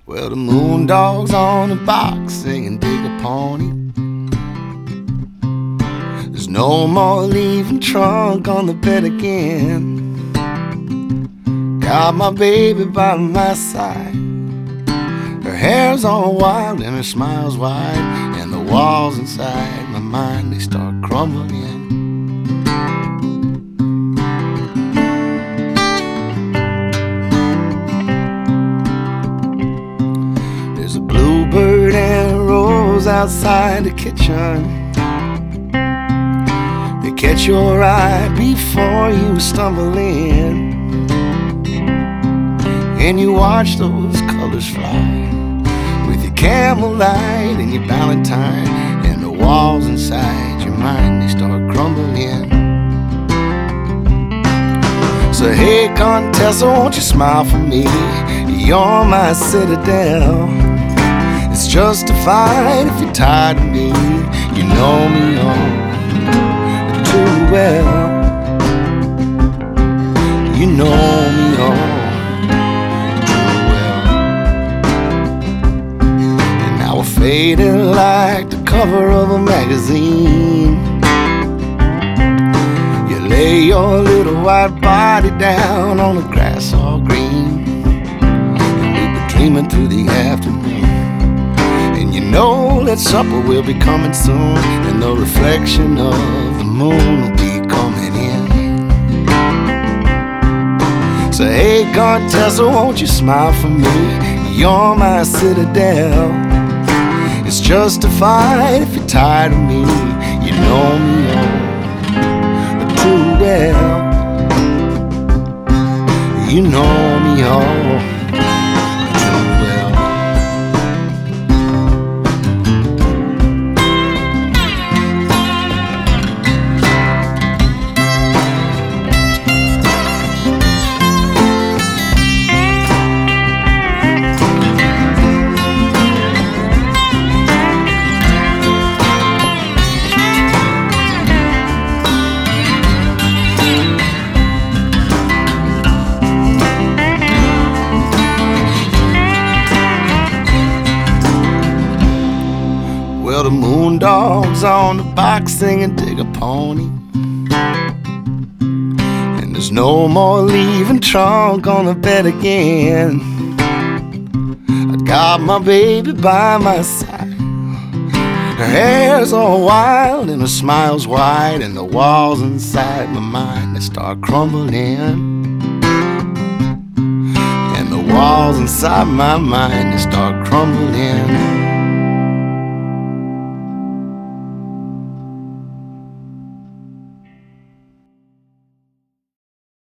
Well, the moon dog's on the box singing Dig a Pony. There's no more leaving trunk on the bed again. Got my baby by my side. Her hair's all wild and her smile's wide, and the walls inside my mind, they start crumbling. There's a bluebird and a rose outside the kitchen. They catch your eye before you stumble in, and you watch those colors fly with your camel light and your valentine, and the walls inside your mind, they start crumbling. So hey Contessa, won't you smile for me? You're my citadel. It's justified if you're tired of me. You know me all too well. You know me all faded like the cover of a magazine. You lay your little white body down on the grass all green, and we've been dreaming through the afternoon. And you know that supper will be coming soon, and the reflection of the moon will be coming in. So hey Contessa, won't you smile for me? You're my citadel. It's justified if you're tired of me. You know me all too well. You know me all too well. Well, the moon dog's on the box singing Dig a Pony, and there's no more leaving trunk on the bed again. I got my baby by my side. Her hair's all wild and her smile's wide, and the walls inside my mind, they start crumbling. And the walls inside my mind, they start crumbling.